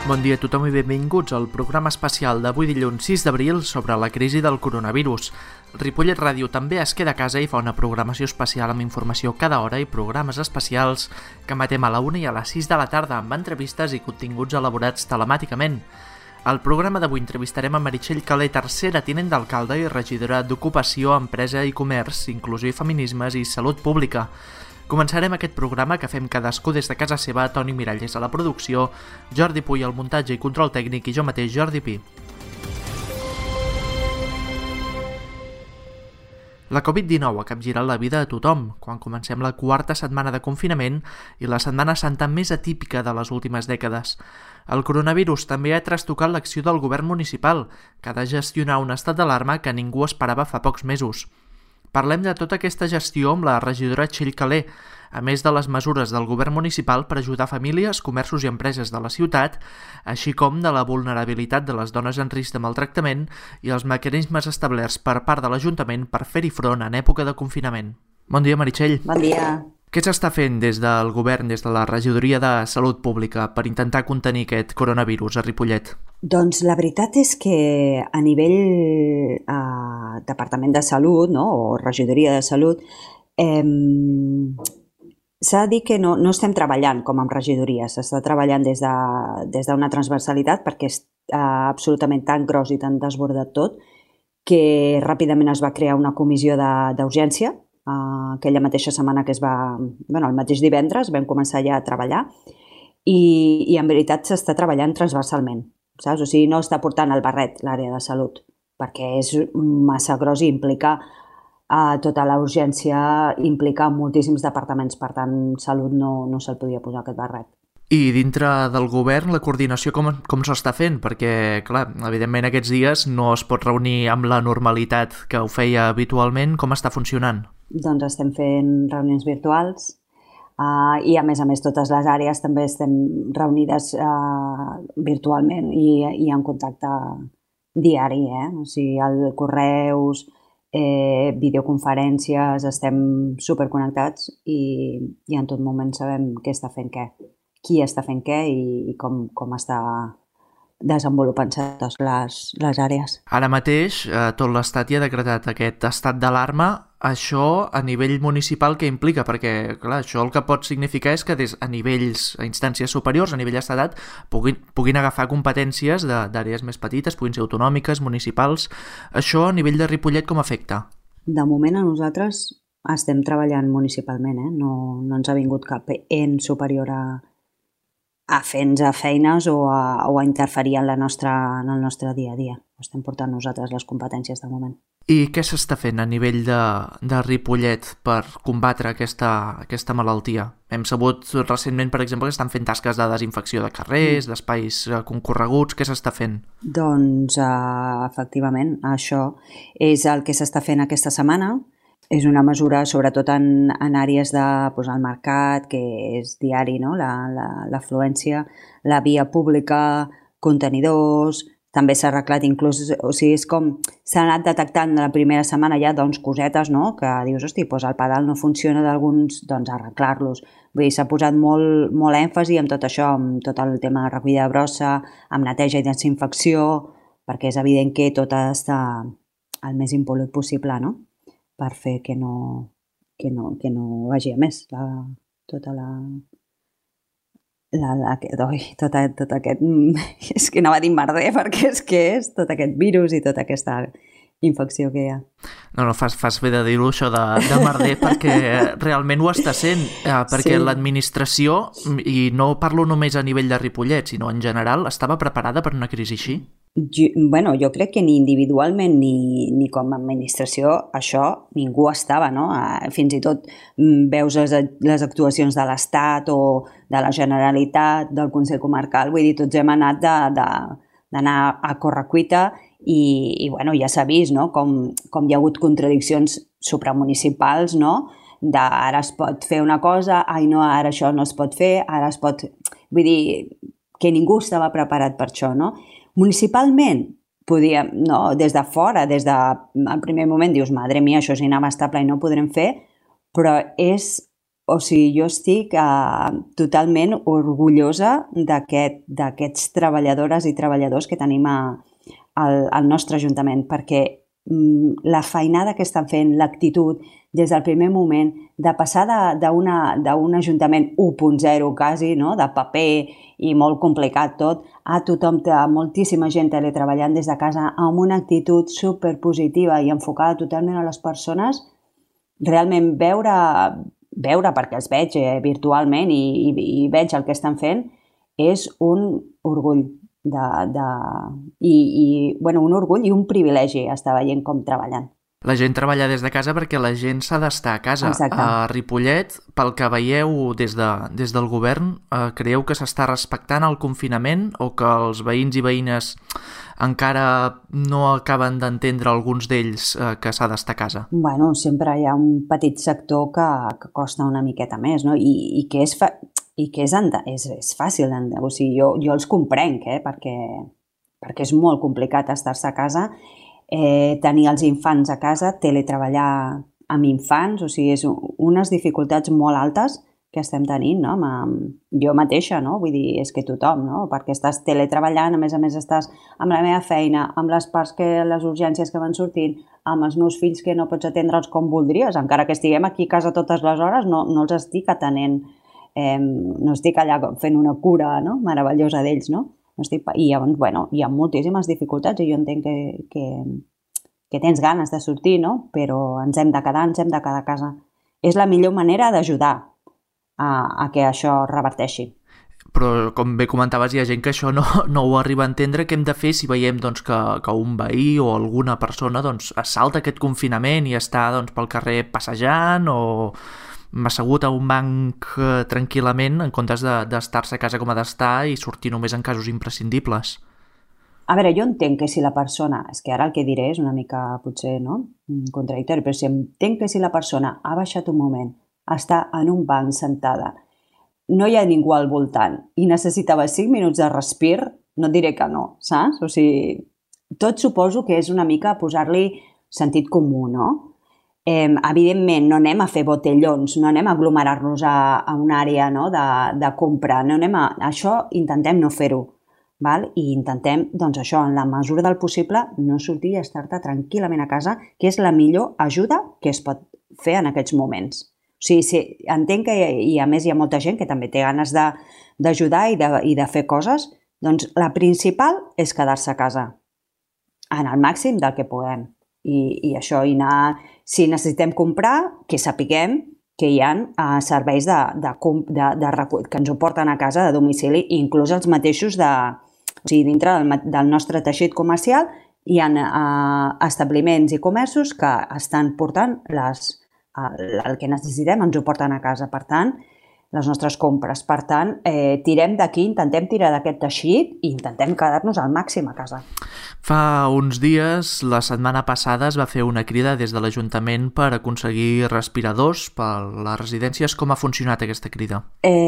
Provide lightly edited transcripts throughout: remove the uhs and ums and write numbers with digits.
Bon dia a tothom i benvinguts al programa especial d'avui dilluns 6 d'abril sobre la crisi del coronavirus. Ripollet Ràdio també es queda a casa i fa una programació especial amb informació cada hora i programes especials que emetem a la 1 i a les 6 de la tarda amb entrevistes i continguts elaborats telemàticament. Al programa d'avui entrevistarem a Meritxell Calé, tercera tinent d'alcalde i regidora d'Ocupació, Empresa i Comerç, Inclusió i Feminismes i Salut Pública. Començarem aquest programa que fem cadascú des de casa seva, Toni Miralles a la producció, Jordi Puy al muntatge i control tècnic i jo mateix, Jordi Pi. La Covid-19 ha capgirat la vida a tothom, quan comencem la quarta setmana de confinament i la Setmana Santa més atípica de les últimes dècades. El coronavirus també ha trastocat l'acció del govern municipal, que ha de gestionar un estat d'alarma que ningú esperava fa pocs mesos. Parlem de tota aquesta gestió amb la regidora Txell Calé, a més de les mesures del govern municipal per ajudar famílies, comerços i empreses de la ciutat, així com de la vulnerabilitat de les dones en risc de maltractament i els mecanismes establerts per part de l'Ajuntament per fer-hi front en època de confinament. Bon dia, Meritxell. Bon dia. Què s'està fent des del govern, des de la regidoria de Salut Pública, per intentar contenir aquest coronavirus a Ripollet? Doncs la veritat és que a nivell Departament de Salut, no, o Regidoria de Salut, s'ha de dir que no estem treballant com amb regidoria, s'està treballant des d'una transversalitat perquè és absolutament tan gros i tan desbordat tot que ràpidament es va crear una comissió d'urgència. Aquella mateixa setmana que el mateix divendres vam començar ja a treballar i en veritat s'està treballant transversalment, saps? O sigui, no està portant el barret l'àrea de salut perquè és massa gros i implica tota la urgència, implica moltíssims departaments, per tant Salut no se'l podia posar aquest barret. I dintre del govern la coordinació com s'està fent? Perquè, clar, evidentment aquests dies no es pot reunir amb la normalitat que ho feia habitualment. Com està funcionant? Doncs estem fent reunions virtuals i a més totes les àrees també estem reunides virtualment i en contacte diari, o sigui, correus, videoconferències, estem superconnectats i en tot moment sabem què està fent què, qui està fent què i com està desenvolupant-se totes les àrees. Ara mateix tot l'Estat hi ha decretat aquest estat d'alarma. Això a nivell municipal què implica? Perquè clar, això el que pot significar és que a instàncies superiors, a nivell estatal, puguin agafar competències d'àrees més petites, puguin ser autonòmiques, municipals. Això a nivell de Ripollet com afecta? De moment a nosaltres estem treballant municipalment, no ens ha vingut cap ens superior a fer-nos feines o a interferir en el nostre dia a dia. Estem portant nosaltres les competències de moment. I què s'està fent a nivell de Ripollet per combatre aquesta malaltia? Hem sabut recentment, per exemple, que estan fent tasques de desinfecció de carrers, d'espais concorreguts. Què s'està fent? Doncs, efectivament, això és el que s'està fent aquesta setmana. És una mesura, sobretot en àrees del mercat, que és diari, no? L'afluència, la via pública, contenidors. També s'ha arreglat inclús, o sigui, és com s'ha anat detectant la primera setmana ja cosetes, no? Que dius, hosti, doncs el pedal no funciona d'alguns, doncs arreglar-los. Vull dir, s'ha posat molt èmfasi en tot això, amb tot el tema de recollida de brossa, amb neteja i desinfecció, perquè és evident que tot ha d'estar el més impolut possible, no? Per fer que no vagi a més tot aquest, és que anava a dir merder perquè és tot aquest virus i tota aquesta infecció que hi ha. No, fas bé de dir-ho, això de merder, perquè realment ho està sent, perquè l'administració, i no parlo només a nivell de Ripollet, sinó en general, estava preparada per una crisi així? Jo crec que ni individualment ni com a administració això ningú estava, no? Fins i tot veus les actuacions de l'Estat o de la Generalitat, del Consell Comarcal, vull dir, tots hem anat d'anar a correcuita i ja s'ha vist, no? Com hi ha hagut contradiccions supramunicipals, no? Ara es pot fer una cosa, no, ara això no es pot fer, ara es pot... Vull dir, que ningú estava preparat per això, no? Municipalment, podíem, no, des de fora, des del primer moment dius, madre mia, això és inabastable i no ho podrem fer, però és o sigui, jo estic totalment orgullosa d'aquests treballadores i treballadors que tenim al nostre Ajuntament, perquè la feinada que estan fent, l'actitud, des del primer moment, de passar d'un Ajuntament 1.0 quasi, no? De paper i molt complicat tot, a tothom, a moltíssima gent teletreballant des de casa, amb una actitud superpositiva i enfocada totalment a les persones, realment veure perquè els veig virtualment i veig el que estan fent, és un orgull un orgull i un privilegi estar veient com treballen. La gent treballa des de casa perquè la gent s'ha d'estar a casa. Exacte. A Ripollet, pel que veieu des del govern, creieu que s'està respectant el confinament o que els veïns i veïnes encara no acaben d'entendre, alguns d'ells, que s'ha d'estar a casa? Bueno, sempre hi ha un petit sector que costa una miqueta més, no? I que és fàcil d'entendre. O sigui, jo els comprenc, perquè és molt complicat estar-se a casa, tenir els infants a casa, teletreballar amb infants, o sigui, és unes dificultats molt altes que estem tenint, no? Jo mateixa, no? Vull dir, és que tothom, no? Perquè estàs teletreballant, a més estàs amb la meva feina, amb les les urgències que van sortint, amb els meus fills que no pots atendre'ls com voldries, encara que estiguem aquí a casa totes les hores, no els estic atenent, no estic allà fent una cura, no? Meravellosa d'ells, no? I llavors, bueno, hi ha moltíssimes dificultats i jo entenc que tens ganes de sortir, no? Però ens hem de quedar a casa. És la millor manera d'ajudar a que això reverteixi. Però, com bé comentaves, hi ha gent que això no ho arriba a entendre. Què hem de fer si veiem que un veí o alguna persona es salta aquest confinament i està pel carrer passejant o assegut a un banc tranquil·lament en comptes d'estar-se a casa com ha d'estar i sortir només en casos imprescindibles? A veure, jo entenc que si la persona, és que ara el que diré és una mica potser contradictori, però si entenc que si la persona ha baixat un moment, està en un banc sentada, no hi ha ningú al voltant i necessitava 5 minuts de respir, no et diré que no, saps? O sigui, tot suposo que és una mica posar-li sentit comú, no? Evidentment, no anem a fer botellons, no anem a aglomerar-nos a una àrea de compra, això intentem no fer-ho, val? I intentem, doncs això, en la mesura del possible, no sortir i estar-te tranquil·lament a casa, que és la millor ajuda que es pot fer en aquests moments. O sigui, entenc que, i a més hi ha molta gent que també té ganes d'ajudar i de fer coses, doncs la principal és quedar-se a casa, en el màxim del que puguem. I això, si necessitem comprar, que sapiguem que hi ha serveis que ens ho porten a casa de domicili, inclús els mateixos o sigui, dintre del nostre teixit comercial hi ha establiments i comerços que estan portant el que necessitem, ens ho porten a casa. Per tant, les nostres compres. Per tant, tirem d'aquí, intentem tirar d'aquest teixit i intentem quedar-nos al màxim a casa. Fa uns dies, la setmana passada, es va fer una crida des de l'Ajuntament per aconseguir respiradors per a les residències. Com ha funcionat aquesta crida?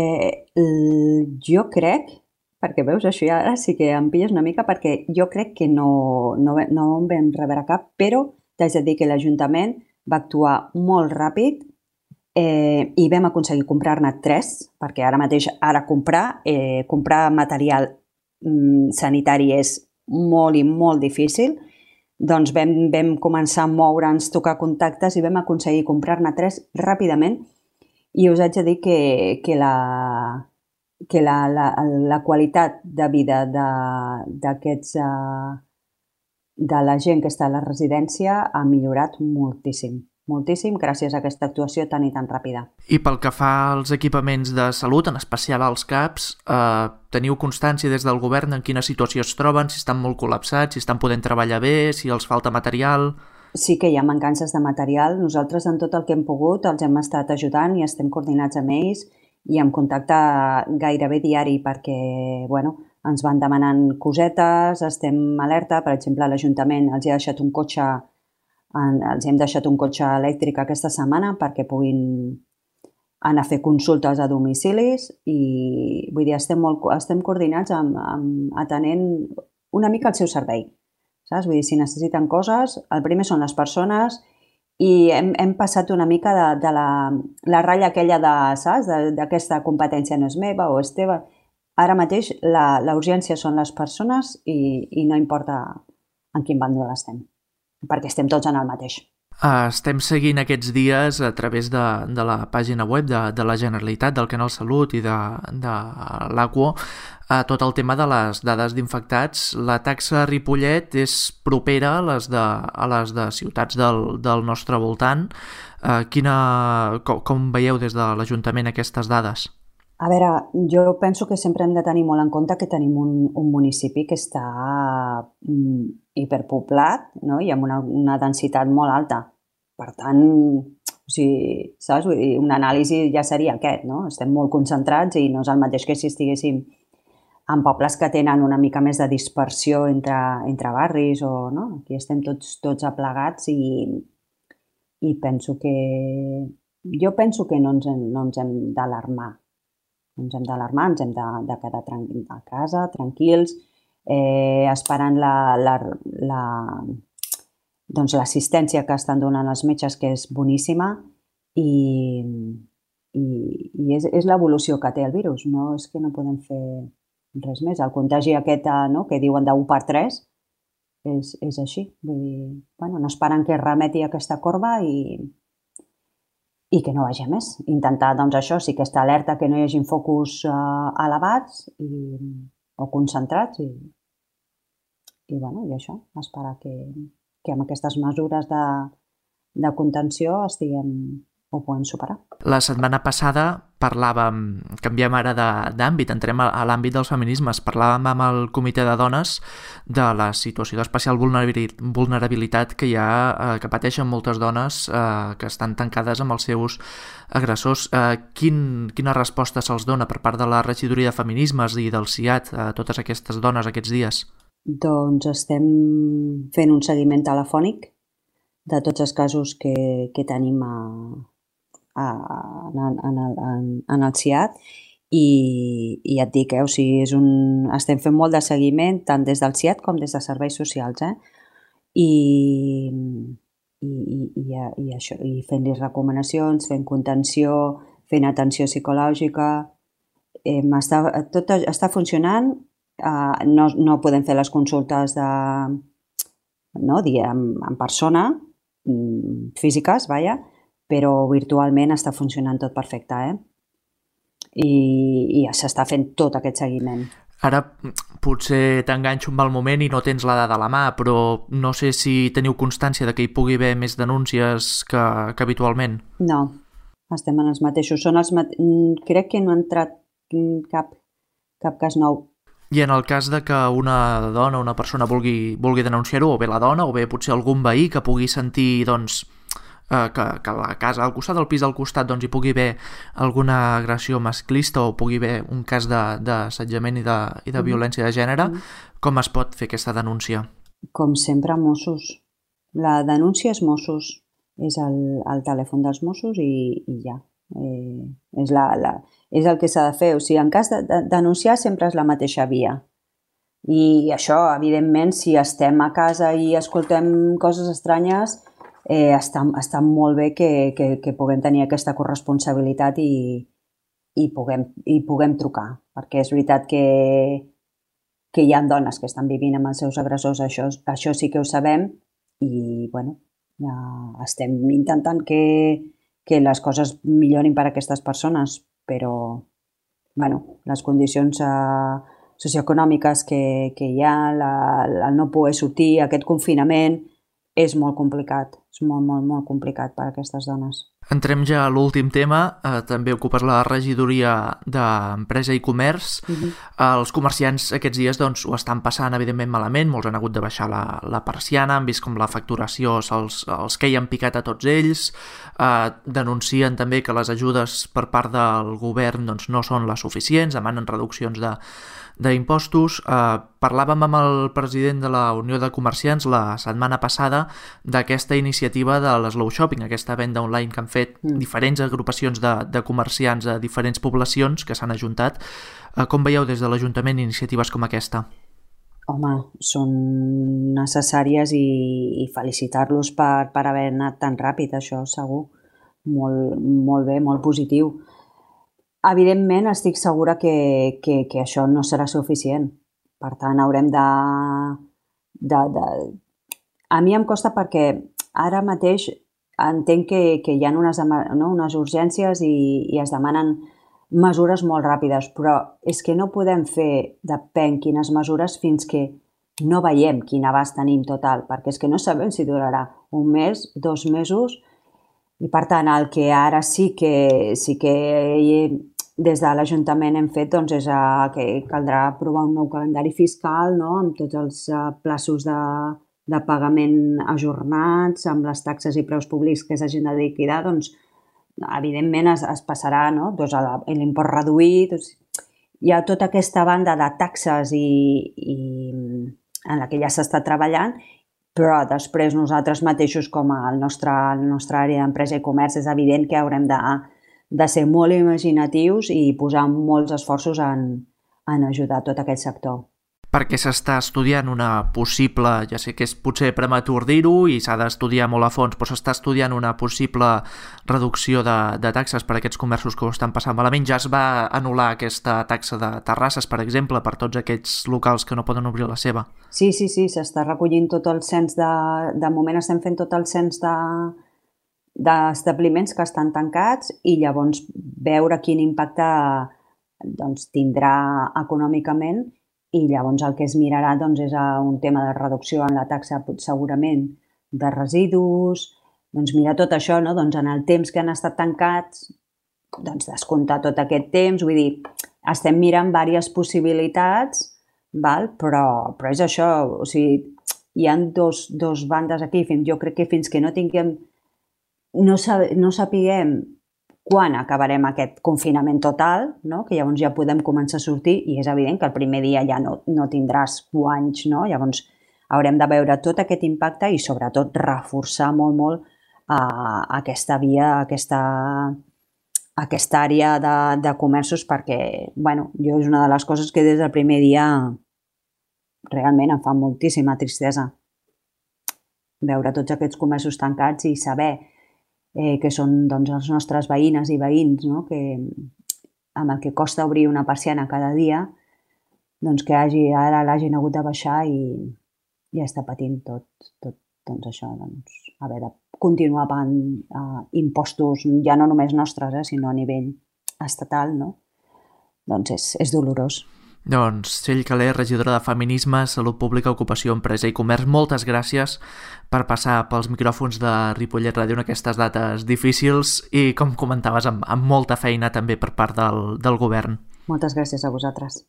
Jo crec, perquè veus, això ja ara sí que em pilles una mica, perquè jo crec que no en vam rebre cap, però t'haig de dir que l'Ajuntament va actuar molt ràpid i vam aconseguir comprar-ne 3, perquè ara mateix comprar material sanitari és molt i molt difícil, doncs vam començar a moure'ns, tocar contactes i vam aconseguir comprar-ne 3 ràpidament i us haig de dir que la qualitat de vida de la gent que està a la residència ha millorat moltíssim. Moltíssim gràcies a aquesta actuació tan i tan ràpida. I pel que fa als equipaments de salut, en especial als CAPs, teniu constància des del govern en quina situació es troben, si estan molt col·lapsats, si estan podent treballar bé, si els falta material? Sí que hi ha mancances de material. Nosaltres, en tot el que hem pogut, els hem estat ajudant i estem coordinats amb ells i en contacte gairebé diari perquè, ens van demanant cosetes, estem alerta. Per exemple, l'Ajuntament els ha deixat un cotxe els hem deixat un cotxe elèctric aquesta setmana perquè puguin anar a fer consultes a domicilis i vull dir, estem coordinats atenent una mica el seu servei. Saps? Vull dir, si necessiten coses, el primer són les persones i hem passat una mica de la ratlla aquella saps? D'aquesta competència no és meva o és teva. Ara mateix la urgència són les persones i no importa en quin bàndol estem, perquè estem tots en el mateix. Estem seguint aquests dies a través de la pàgina web de la Generalitat, del Canal Salut i de l'Aqua, tot el tema de les dades d'infectats. La taxa a Ripollet és propera a les de ciutats del nostre voltant. Com veieu des de l'Ajuntament aquestes dades? A veure, jo penso que sempre hem de tenir molt en compte que tenim un municipi que està hiperpoblat, no? I amb una densitat molt alta. Per tant, o sigui, saps? Vull dir, una anàlisi ja seria aquest, no? Estem molt concentrats i no és el mateix que si estiguéssim en pobles que tenen una mica més de dispersió entre barris o, no? Aquí estem tots aplegats i penso que... Jo penso que no ens hem d'alarmar. No ens hem d'alarmar, ens hem de quedar a casa, tranquils, esperant l'assistència que estan donant els metges, que és boníssima, i és l'evolució que té el virus. No és que no podem fer res més. El contagi aquest, no, que diuen de 1 per 3, és així. Vull dir, bueno, no esperen que remeti aquesta corba i que no vagi més. Intentar, doncs, això, sí que està alerta que no hi hagi focus elevats o concentrats i això, esperar que amb aquestes mesures de contenció ho puguem superar. La setmana passada parlàvem, canviem ara d'àmbit, entrem a l'àmbit dels feminismes, parlàvem amb el Comitè de Dones de la situació d'especial vulnerabilitat que que pateixen moltes dones que estan tancades amb els seus agressors. Quina resposta se'ls dona per part de la regidoria de feminismes i del CIAT a totes aquestes dones aquests dies? Doncs estem fent un seguiment telefònic de tots els casos que tenim en el CIAT i et dic, o sigui, estem fent molt de seguiment tant des del CIAT com des de serveis socials, i això, i fent-los recomanacions, fent contenció, fent atenció psicològica, tot està funcionant. No podem fer les consultes en persona, físiques, però virtualment està funcionant tot perfecte, i s'està fent tot aquest seguiment. Ara potser t'enganxo un mal moment i no tens la dada a la mà, però no sé si teniu constància de que hi pugui haver més denúncies que habitualment. No, estem en els mateixos. Crec que no ha entrat cap cas nou. I en el cas de que una dona, una persona vulgui denunciar-ho, o bé la dona, o bé potser algun veí que pugui sentir que a la casa al costat, al pis al costat, hi pugui haver alguna agressió masclista o pugui haver un cas d'assetjament i de violència de gènere, com es pot fer aquesta denúncia? Com sempre, Mossos. La denúncia és Mossos. És el telèfon dels Mossos i ja. És el que s'ha de fer. O sigui, en cas de denunciar sempre és la mateixa via. I això, evidentment, si estem a casa i escoltem coses estranyes, està molt bé que puguem tenir aquesta corresponsabilitat i puguem trucar, perquè és veritat que hi ha dones que estan vivint amb els seus agressors, això sí que ho sabem, i bueno, estem intentant que les coses millorin per a aquestes persones, però bueno, les condicions socioeconòmiques que hi ha, el no poder sortir, aquest confinament, és molt complicat, és molt complicat per a aquestes dones. Entrem ja a l'últim tema, també ocupes la regidoria d'Empresa i Comerç. Els comerciants aquests dies ho estan passant evidentment malament, molts han hagut de baixar la persiana, han vist com la facturació els queien picat a tots ells, denuncien també que les ajudes per part del govern no són les suficients, demanen reduccions d'impostos. Parlàvem amb el president de la Unió de Comerciants la setmana passada d'aquesta iniciativa de l'Slow Shopping, aquesta venda online que han fet diferents agrupacions de comerciants a diferents poblacions que s'han ajuntat. Com veieu des de l'Ajuntament iniciatives com aquesta? Home, són necessàries i felicitar-los per haver anat tan ràpid, això segur. Molt bé, molt positiu. Evidentment, estic segura que això no serà suficient. Per tant, haurem de... A mi em costa perquè ara mateix entenc que hi ha unes urgències i es demanen mesures molt ràpides, però és que no podem fer depèn quines mesures fins que no veiem quin abast tenim total, perquè és que no sabem si durarà un mes, 2 mesos, i per tant el que ara sí que des de l'Ajuntament hem fet doncs, és que caldrà aprovar un nou calendari fiscal, no?, amb tots els plaços de pagament ajornats, amb les taxes i preus públics que s'hagin de liquidar, doncs evidentment es passarà, no?, doncs l'import reduït. Hi ha tota aquesta banda de taxes en la que ja s'està treballant, però després nosaltres mateixos, com a la nostra àrea d'empresa i comerç, és evident que haurem de ser molt imaginatius i posar molts esforços en ajudar tot aquest sector. Perquè s'està estudiant una possible, ja sé que és potser prematur dir-ho i s'ha d'estudiar molt a fons, però s'està estudiant una possible reducció de taxes per a aquests comerços que ho estan passant malament. Ja es va anul·lar aquesta taxa de terrasses, per exemple, per tots aquests locals que no poden obrir la seva. Sí, s'està recollint tot el cens de moment estem fent tot el cens d'establiments que estan tancats i llavors veure quin impacte doncs, tindrà econòmicament. I llavors el que es mirarà doncs, és un tema de reducció en la taxa segurament de residus, doncs mirar tot això, no? Doncs en el temps que han estat tancats, doncs descomptar tot aquest temps, vull dir, estem mirant diverses possibilitats, val? Però és això, o sigui, hi ha dos bandes aquí, jo crec que fins que no tinguem, no sapiguem quan acabarem aquest confinament total, no? Que llavors ja podem començar a sortir i és evident que el primer dia ja no tindràs guanys, no? Llavors haurem de veure tot aquest impacte i sobretot reforçar molt aquesta via, aquesta àrea de comerços perquè, bueno, jo és una de les coses que des del primer dia realment em fa moltíssima tristesa veure tots aquests comerços tancats i saber que són doncs, els nostres veïnes i veïns, no? Amb el que costa obrir una persiana cada dia, doncs que ara l'hagin hagut de baixar i està patint tot doncs això, doncs, haver de continuar pagant impostos, ja no només nostres, sinó a nivell estatal, no? Doncs és dolorós. Doncs Txell Calé, regidora de Feminismes, Salut Pública, Ocupació, Empresa i Comerç, moltes gràcies per passar pels micròfons de Ripollet Ràdio en aquestes dates difícils i, com comentaves, amb molta feina també per part del govern. Moltes gràcies a vosaltres.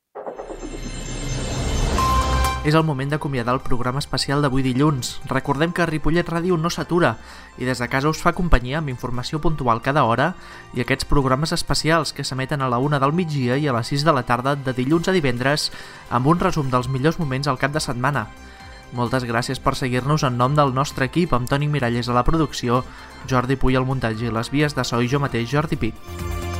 És el moment d'acomiadar el programa especial d'avui dilluns. Recordem que Ripollet Ràdio no s'atura i des de casa us fa companyia amb informació puntual cada hora i aquests programes especials que s'emeten a la 1 del migdia i a les 6 de la tarda de dilluns a divendres amb un resum dels millors moments al cap de setmana. Moltes gràcies per seguir-nos en nom del nostre equip, amb Toni Miralles a la producció, Jordi Puy al muntatge i les vies de so i jo mateix, Jordi Pi.